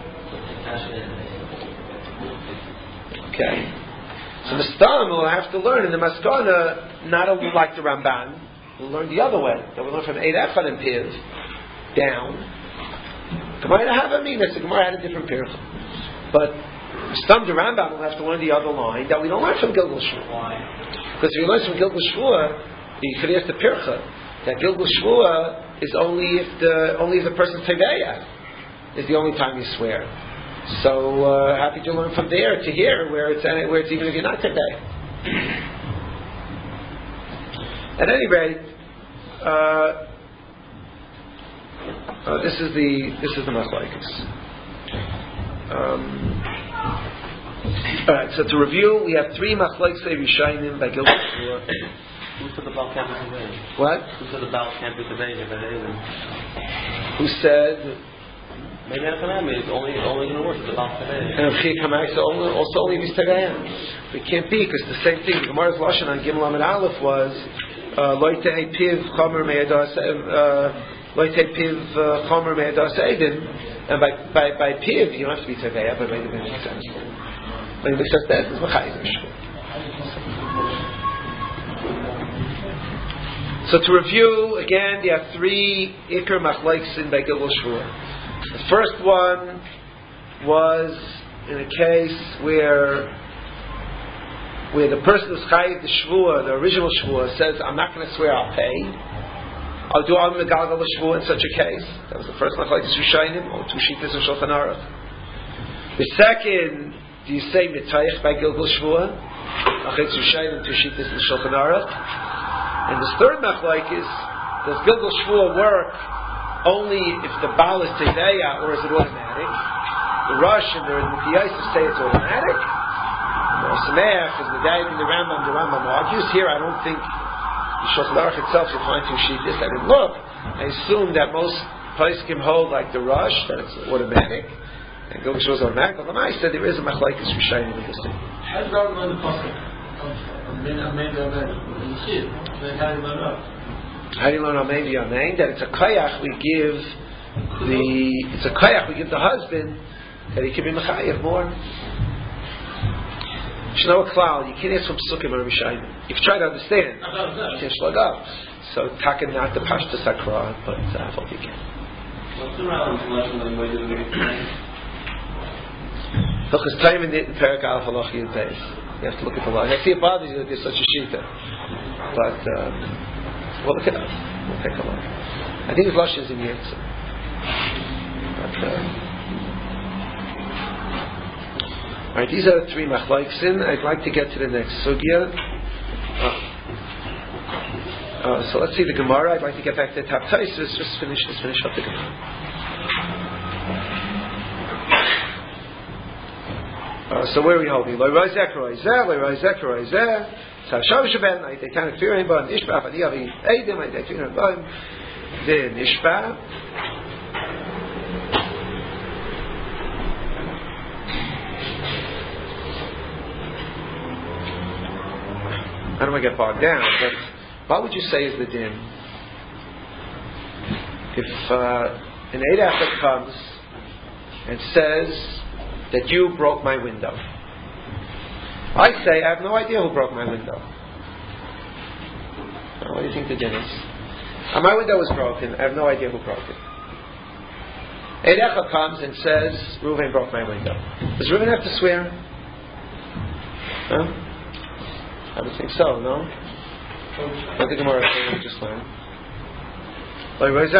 A: Okay. So the Stam will have to learn in the Maskana, not only like the Ramban, we'll learn the other way. That we learn from Eid Echad and Piv down. Gemara Havamina, the Gemara had a different Piv. But Stam the Rambam will have to learn the other line that we don't learn from Gilgul Shvua. Why? Because if you learn from Gilgul Shvua, you could ask the Pircha that Gilgul Shvua is only if the person's Teveya is the only time you swear. So how could you learn from there to here where it's even if you're not Teveya? At any rate, this is the machlokes. All right. So to review, we have 3 machlokes Rishonim by Gilgal Shvua.
C: Who said the Baal can't be conveyed?
A: What?
C: Who said the Baal can't be conveyed?
A: Who said?
C: Maybe that's an enemy. It's only going to work with the Baal conveyed.
A: And also only if he's Tevayah. It can't be, because the same thing. The Gemara's Lashon on Gimel Amid Aleph was Lo Tehei Piv Chomer Me'edas Eidin, and by Piv you don't have to be Tevayah, but maybe it makes sense. When it says that, it's Machayish. So to review again, you have 3 Iker Machlokes in by Gilgal Shvua. The first one was in a case where the person who's chayiv the shvua, the original shvua, says, I'm not going to swear I'll pay. I'll do al megalgal the shvua in such a case. That was the first machlokes Rishonim, or 2 shittas in Shulchan Aruch. The second, do you say mitayich by Gilgal Shvua? Machlokes Rishonim, 2 shittas in Shulchan Aruch. And the third machlokes, does Gilgal Shvua work only if the Baal is Tevayah, or is it automatic? The Rosh and the Yosef say it's automatic. The Sameach is the Dayat and the Rambam argues. Here I don't think the Shulchan Aruch itself will find 2 shittas. I didn't look. I assume that most poskim hold like the Rosh, that it's automatic. And Gilgal Shvua is automatic. But I said there is a machlokes Rishonim in this thing.
F: How does God learn the pasuk?
A: How do you learn Amen V'Amen? That it's a koyach we give the husband that he can be mechayev more. You know a klal, you can't ask from Psukim or Rishonim. You can try to understand. You can't slug up. So taken not the pashta sakra, but I hope you can.
C: What's the relevance of way to do it?
A: Hilchos Taim in Perek Aleph Halach Yud Beis. You have to look at the law. I see it bothers you that there's such a shita, but we'll look it up. We'll take a look. I think his Lashon is in Yitzhak. All right, these are the 3 machlokes. I'd like to get to the next sugya. So let's see the Gemara. I'd like to get back to the top Taisus. Let's finish up the Gemara. So where are we holding? Lo Rozek Rozeh. Shav Shaben. I kind of fear him, but Nishba. Ani Avi Eidim. I fear him, but the Nishba. I don't want to get bogged down, but what would you say is the din? If an Eidach comes and says that you broke my window, I say I have no idea who broke my window. What do you think the din is? My window was broken. I have no idea who broke it. Eidach comes and says Reuven broke my window. Does Reuven have to swear? No? I would think so, no? What did the Gemara say we just learned? What does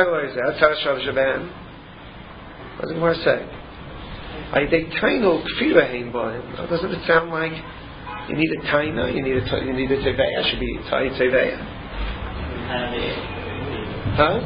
A: the Gemara say? Doesn't it sound like you need a taina, you need a teveya? Should be teveya. Huh?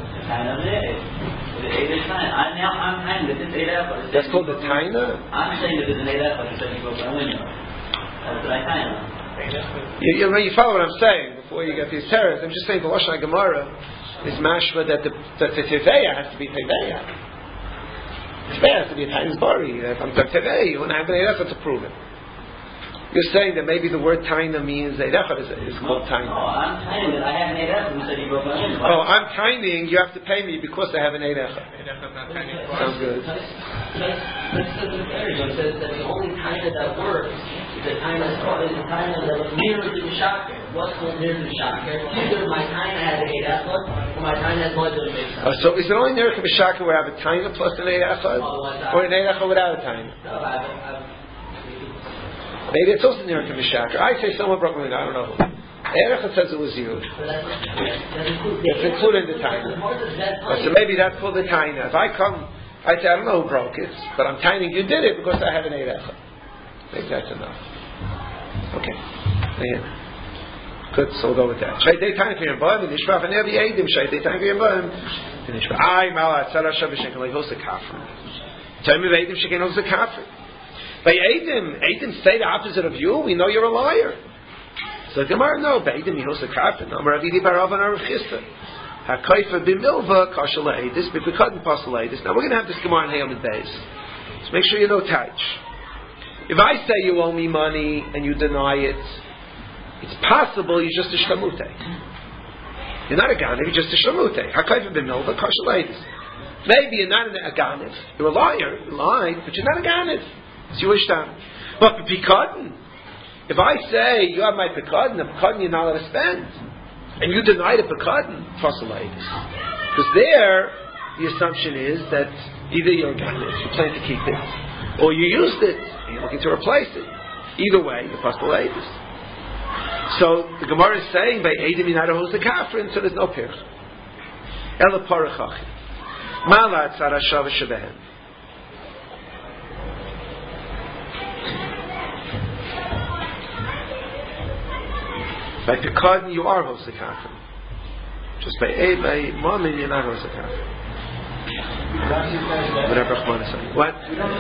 A: That's called the taina?
D: I'm saying that there's an Eidach that you broke my window. That's what I taina.
A: You follow what I'm saying before you get these terrorists. I'm just saying the Lashon Gemara is mashma that the teveya has to be teveya. Teveya has to be a tainas bari. If I'm teveya, you wouldn't have an eidach to prove it. You're saying that maybe the word taina means eidach is called taina.
D: Oh, I'm taining that I have an eidach who said he broke my window.
A: Oh, I'm taining. You have to pay me because I have an eidach. Sounds good.
D: Let's it says that the only taina that works is the taina that was near to the shaker. What's called near to the shaker? Either my taina has an eidach or my taina has more than a
A: So is it only near to the shaker where I have a taina plus an eidach, or an eidach without a taina?
D: No,
A: Maybe it's also near to Mishakar. I say someone broke my window. I don't know who. Erecha says it was you. It's included in the taina. So maybe that's called the taina. If I come, I say I don't know who broke it, but I'm taining you did it because I have an erecha. Maybe that's enough. Okay. Good, so we'll go with that. Shaydei time for him, but Nishba and every Eidim. Shaydei time for him, but Nishba. I Mala Tzara Shav Shekin Like Hosa Kafir. Tell me Eidim Shekin Hosa Kafir. By Eidim say the opposite of you. We know you're a liar. So Gemara, no. By Eidim Hosa Kafir. No. Maravidi Barav and Arav Chisda. Hakaifa b'milva kashal Eidis b'bekadin pasal Eidis. Now we're going to have this Gemara in Hayom and Beis. So make sure you know Taich. If I say you owe me money and you deny it, it's possible you're just a shlamute. You're not a ganiv, you're just a shlamute. Hakaifa b'milva kashal Eidis. Maybe you're not a ganiv. You're a liar. You lied, but you're not a ganiv. It's your ishtam. But b'pekadin, if I say you have my pekadin, the pekadin you're not allowed to spend, and you deny the pekadin, fasalaydis. Because there, the assumption is that either you're ganiv, you plan to keep it, or you used it, and you're looking to replace it. Either way, you're fasalaydis. So the Gemara is saying by Eidim Yinada Hosa Kafrin, so there's no pirch. Ela Parachachi. Mala Tzara Shava Shebehen. By Pekadin, you are Hosa Kafrin. Just by Mamin, you're not Hosa Kafrin. Whatever Rahman is saying. What?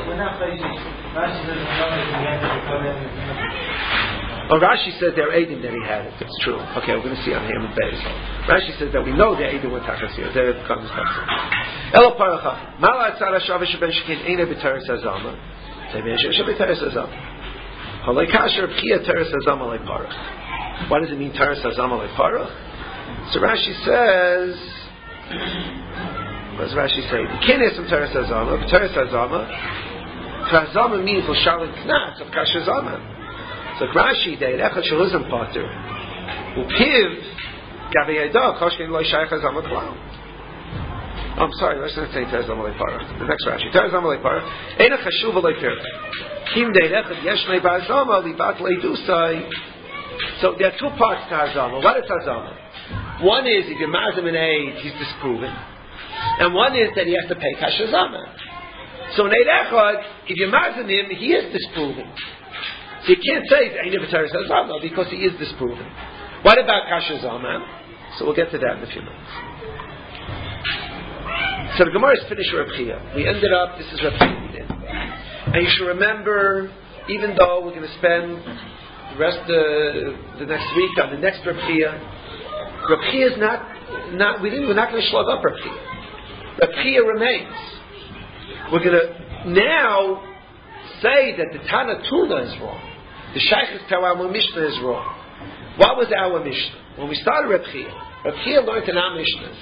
A: Oh, Rashi said they're Eidim that he had it. It's true. Okay, we're going to see on him and Beis. Rashi says that we know the Eidim were Tachasir. There it comes Tachasir. Elo Parachav. Mala Tzara Shava Sheben Shekin Eine B'Teres Hazama. Tevei Sheshe B'Teres Hazama. Halei Kasher P'chia Teres Hazama Lei Parach. What does it mean, Teres Hazama Lei Parach? So Rashi says, what does Rashi say? The Kines from Teres Hazama, but Teres Hazama, Hazama means L'Shalim Knas of Kasher Zaman. So Rashi, the Echad Shaluzim Pater, Upiv Gavi Yada Koshkin Loi Shaykh Hazama Klau. I'm sorry, let's not say Teres Hazama Lei Parach. The next Rashi, Teres Hazama Lei Parach, Eina Chashuva Lei Pirch. Kim Dei Echad Yesh Lei Ba'azama Libat Lei Dusai. So there are two parts to Hazama. What is Hazama? One is if you're Mazim in aid, he's disproven. And one is that he has to pay Kash Hazama. So in Eid Echad, if you're Mazim him, he is disproven. So you can't say Ein B'Teres Hazama because he is disproven. What about Kash Hazama? So we'll get to that in a few minutes. So the Gemara is finished with Reb Chia. We ended up, this is Reb Chia. And you should remember, even though we're going to spend the rest of the next week on the next Reb Chia is not we're not going to slug up Reb Chia. Reb Chia remains. We're going to now say that the Tana Tuna is wrong. The Shaykh's to our Mishnah is wrong. What was our Mishnah? When we started Reb Chia learned in our Mishnah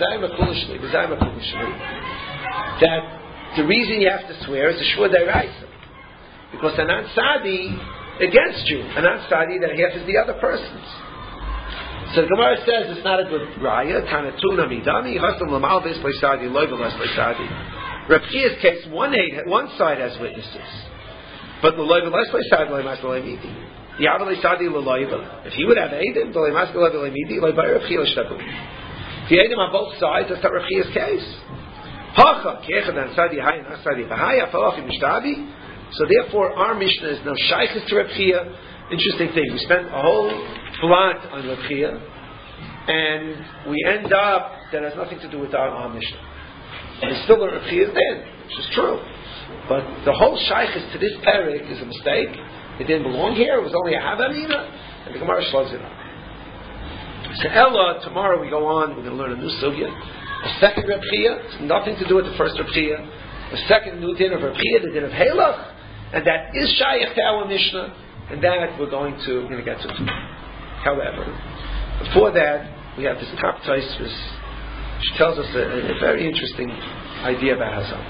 A: that the reason you have to swear is the Shua Deiraisa. Because Anan Sadi against you. Anan Sadi that half is the other person's. So the Gemara says it's not a good raya. Tanatuna midami hasam lamal bes leisadi loivelas leisadi. Reb Chia's case, one side has witnesses, but the loivelas leisadi loimas leimidi. Yav leisadi loivel. If he would have eidim, the loimas leimidi loivar Reb Chia l'shtabu. If he eidim on both sides, that's not Reb Chia's case. Hacha keechad an sadi hayin asadi v'haya falafim mishtabi. So therefore, our Mishnah is no shaykhis to Reb Chia. Interesting thing. We spent a whole blot on Reb Chia, and we end up that has nothing to do with our Mishnah. And still Reb Chia is then, which is true. But the whole shaykhis to this parak is a mistake. It didn't belong here. It was only a havamina, and the Gemara slugs it up. So Ella, tomorrow we go on. We're going to learn a new sugya. A second Reb Chia. It's nothing to do with the first Reb Chia. A second new din of Reb Chia, the din of Halach, and that is shaykh to our Mishnah. And that we're going to get to. However, before that, we have this top Tosfos, which tells us a very interesting idea about Hazam.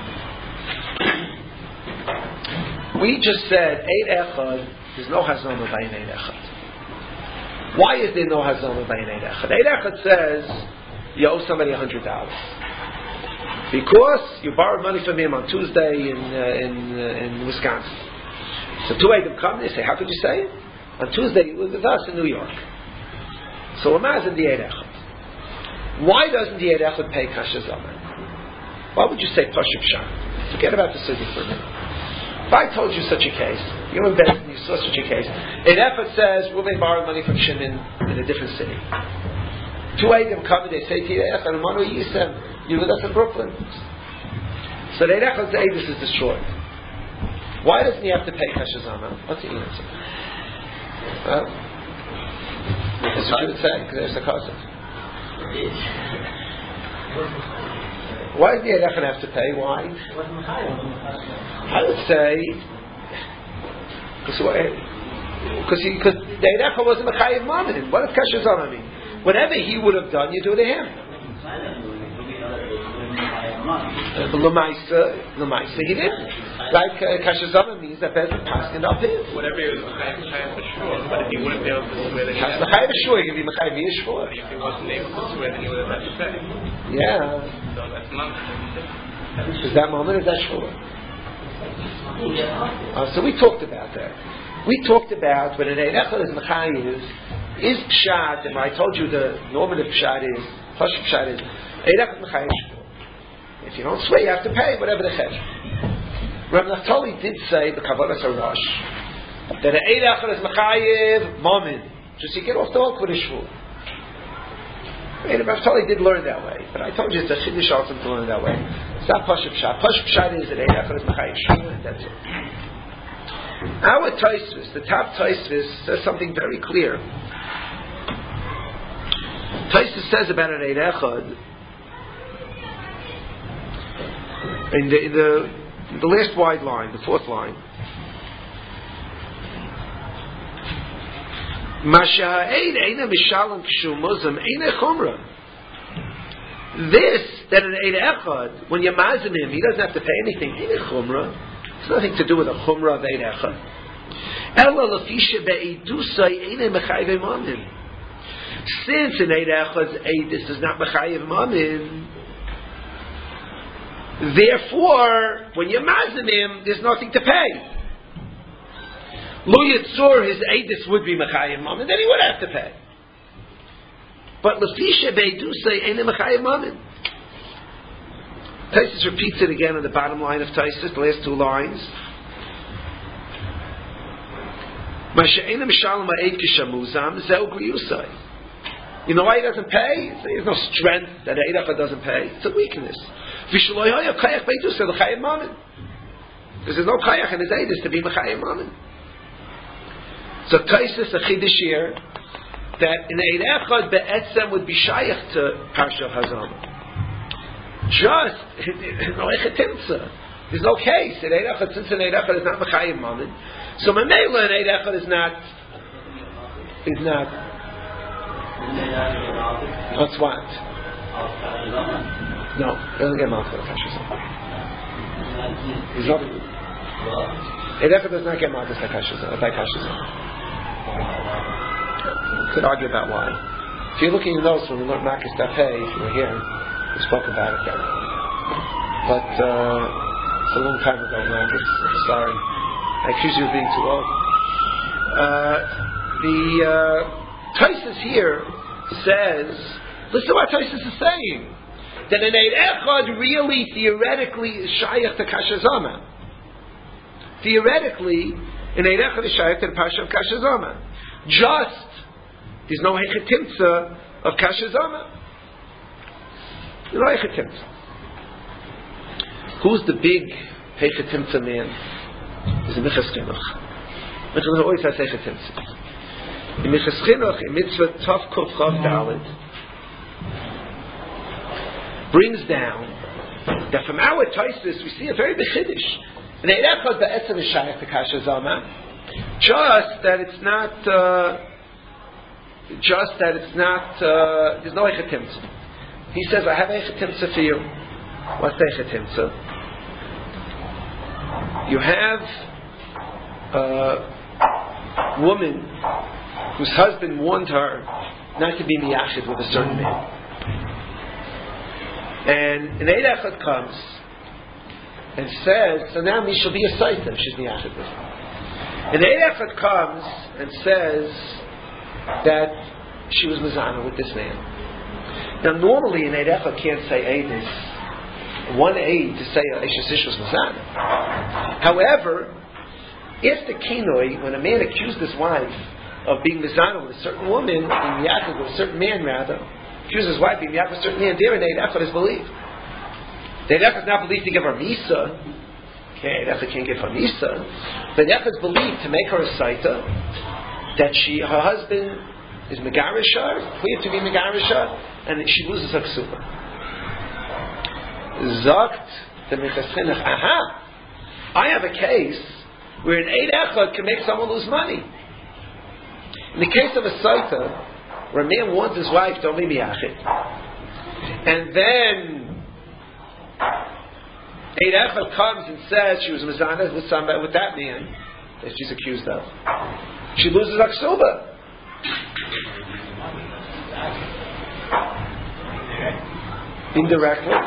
A: We just said Eid Echad, there's no Hazam by an Eid Echad. Why is there no Hazam by an Eid Echad? Eid Echad says you owe somebody $100 because you borrowed money from him on Tuesday in Wisconsin. So two Eidim come, they say, how could you say it? On Tuesday, he was with us in New York. So imagine the Eid Echad. Why doesn't the Eid Echad pay Kash Zaman? Why would you say Pashib Shah? Forget about the Siddur for a minute. If I told you such a case, you're in bed and you saw such a case, Eid Echad says, Reuven borrowed money from Shimon in a different city. Two Eidim come and they say to Eid Echad, Manu Yisem, you with us in Brooklyn. So the Eid Echad's Eidus is destroyed. Why doesn't he have to pay Kashazama? What's the answer? That's what you would say, because there's a cousin. Why does the Eid Echad have to pay? Why? I would say because the Eid Echad wasn't Mechayev Mammon. What does Kashazama mean? Whatever he would have done, you do to him. L'maisa, he didn't. Like Kashazama means that Bezin passed it up his.
B: Whatever he was Mechayev for sure, but if he wouldn't be able to swear that he had
A: Mechayev for sure, he can be Mechayev Yishvur.
B: If he wasn't able to swear, then he would have had to pay.
A: Yeah.
B: So that's not.
A: Is that moment? Is that shvur? So we talked about that. We talked about when an Eid Echad is Mechayev, is Pshat, and I told you the normative Pshat is, Pashut Pshat is, Eid Echad Mechayev shvur. If you don't swear, you have to pay whatever the chesed. Rav Naftali did say the Kavadas Harash that an Eid Echad is Mechayev Mammon, just you get off the hook with a shvur. And Rav Naftali did learn that way, but I told you it's a chiddush also to learn that way. It's not Pashut Pshat. Pashut Pshat is that Eid Echad is Mechayev shvur, and that's it. Our Tosfos, the top Tosfos, says something very clear. Tosfos says about an Eid Echad in the last wide line, the fourth line. This, that an Eid Echad, when you mazim him, he doesn't have to pay anything. Eid Chumrah. It's nothing to do with a Chumrah of Eid Echad. Since an Eid Echad's Eidus is not Mechayev Mammon, therefore, when you mazim him, there's nothing to pay. Lo Yitzur, his Eidus would be Mechayev Mammon, then he would have to pay. But Lefisha Beidusay ain't a Mechayev Mammon. Taisus repeats it again on the bottom line of Taisus, the last two lines. You know why he doesn't pay? There's no strength that Eid Echad doesn't pay. It's a weakness. Because there's no kayach in his Eidus to be Mechayev Mammon. So Taisus a chiddush here that in Eid Echad be'etzem would be shayach to Parsha Hazama. Just no echetimtza. There's no case in Eid Echad, since an Eid Echad is not Mechayev Mammon. So Mamela in Eid Echad is not. What's what? No, he doesn't get Malchus Kasha. He's not. Eid Echad does not get Malchus Kasha. Could argue about why. If you're looking at those when we learned Marcus Dafei, if you were here, we spoke about it there. But it's a long time ago, Marcus. Sorry. I accuse you of being too old. The Taisus here says, listen to what Taisus is saying, that an Eid Echad really, theoretically, is shayach to Kashazama. Theoretically, an Eid Echad is shayach to the Pasha of Kashazama. Just, there's no hechetimtza of Kashazama. There's no hechetimtza. Who's the big hechetimtza man? It's Minchas Chinuch. Minchas Chinuch always has hechetimtza. In Minchas Chinuch, in Mitzvah Tov Kuf Chav Dalet, brings down that from our Taisus we see a very big chiddush. And Eid Echad be'etzem is shayach to Kashazama. Just that it's not. There's no echetimtza. He says, I have echetimtza for you. What's the echetimtza? You have a woman whose husband warned her not to be miyachid with a certain man. And an Eid Echad comes and says, so now she shall be a saitim, she's miyachid with him. And Eid Echad comes and says that she was mizana with this man. Now normally an Eid Echad can't say Eidus one aid to say Eishes Ish was Mazana. However, if the kinoi, when a man accused his wife of being Mazana with a certain woman, being Yaakov with a certain man rather, accused his wife of being Yaakov with a certain man, there an Eid Echad is believed. The Eid Echad is not believed to give her Misa. Okay, Eid Echad can't give her Misa. But Eid Echad is believed to make her a Saita, that her husband is Megarisha, clear to be Megarisha, and she loses her Ksuba. Zogt the Michaschinach, aha! I have a case where an Eid Echad can make someone lose money. In the case of a Saita, where a man wants his wife to only be Miyachid, and then Eid Echad comes and says she was Mazana with somebody, with that man that she's accused of, she loses her Ksuba. Indirectly.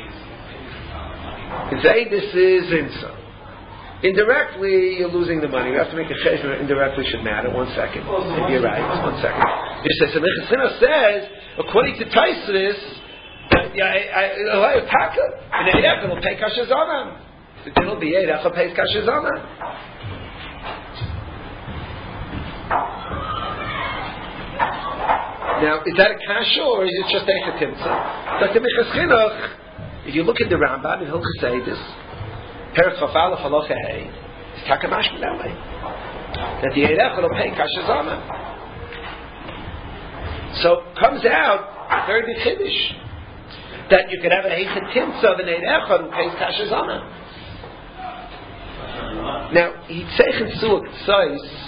A: This is insa. Indirectly, you're losing the money. We have to make a cheshbon. Indirectly should matter. 1 second. You're right. 1 second. You say, so Mechatzina says, according to Taisus, and Eid Echad will pay Kashazana. It'll be Eid Echad pays Kashazana. Now, is that a kasha or is it just a chetimtza? Like the Mechatzina, if you look at the Rambam in Hilchos Eidos, Perek Chaf Aleph Halacha Hey, it's takamash that way. That the Eid Echad will pay Kashazana. So comes out a very big chiddush that you could have a hechetimtza of an Eid Echad who pays Kashazana. Now he tzeichen suak tzais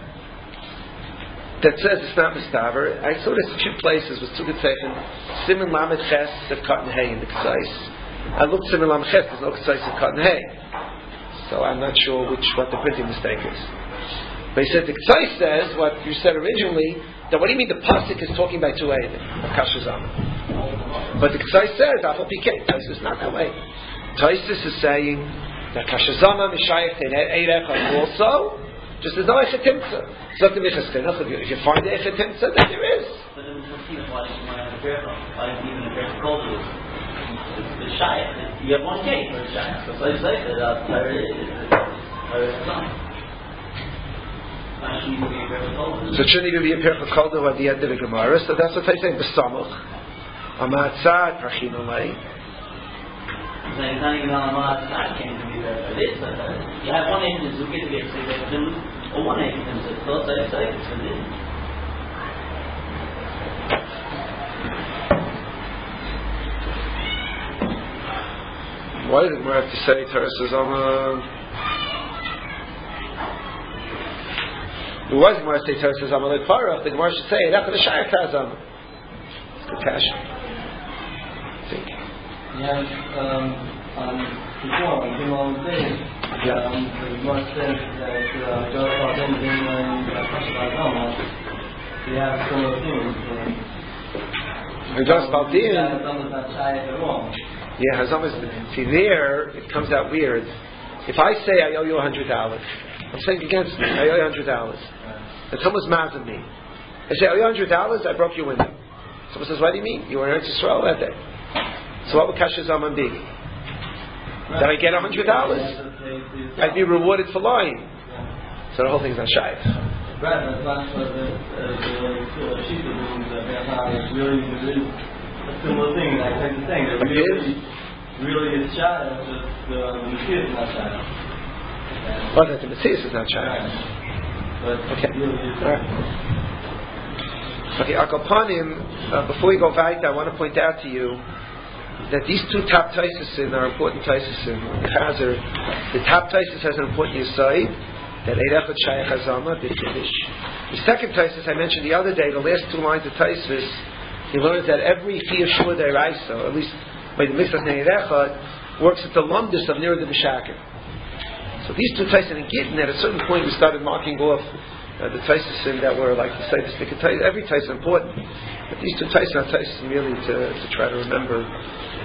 A: that says it's not mistaver. I saw this 2 places with suak tzeichen Siman Lamed Ches that cut and hay in the tzais. I looked Siman Lamed Ches. There's no tzais that cut and hay. So I'm not sure what the printing mistake is. But he said the tzais says what you said originally. That what do you mean the pasuk is talking by 2 eidim of Kashazama? But the tzais says Afal Pikei. Taisus is not that way. Taisus is saying that Kashazama Mishayach to Eid Echad also. Just as no Echetimtza. So if you find the Echetimtza, then there is.
C: But then we'll see why you might have a prayer from. Why even a prayer called to the Shayach. You have 1 case for the Shayach. So it's like that.
A: So it shouldn't even be a Percha Koldo at the end of the Gemara. So that's what I say. B'samach. Amatzah Prachinolei.
C: It's not even on a Amatzah. Can't even be there for this. You have 1 inch to get or 1 inch to so it's for this.
A: Why did the Gemara have to say Teresa's why does the Gemara say Teresa's Amalek Parach? The Gemara should say Echad Shayach Tazam. It's good question. I think.
G: Yeah, before on Kimon Day, the Gemara says that just about them being Kashazama, they have similar things.
A: Just about yeah, Hazam is. See, there it comes out weird. If I say I owe you $100, I'm saying against me. I owe you $100. And someone's mad at me. I say, I owe you $100. I broke your window. Someone says, what do you mean? You were in Eretz Yisrael that day. So what would Kasher Zaman be? Did I get $100? I'd be rewarded for lying. So the whole thing's not shy.
G: Right, that's what the Shita means. It's really a similar thing. Like I'm saying, that really is shy. Just the Messiah is not shy.
A: Well, that the Messiah is not shy. Okay. Okay, Akapanim, before we go weiter, I want to point out to you that these 2 top Taisasin are important Taisasin. The top Taisis has an important Yisai, that Eid Echad Shayach Hazama, the Kiddush. The second Taisis I mentioned the other day, the last 2 lines of Taisis, he learns that every Fiyah Shua Deiraisa, at least by the Mitzvah Eid Echad, works at the Lumdus of Nira the B'Shaker. So these 2 Taisin and Gittin, at a certain point we started marking off the Taisin that were like the Seidah Stick. Every Taisin is important, but these 2 Taisin are Taisin really to try to remember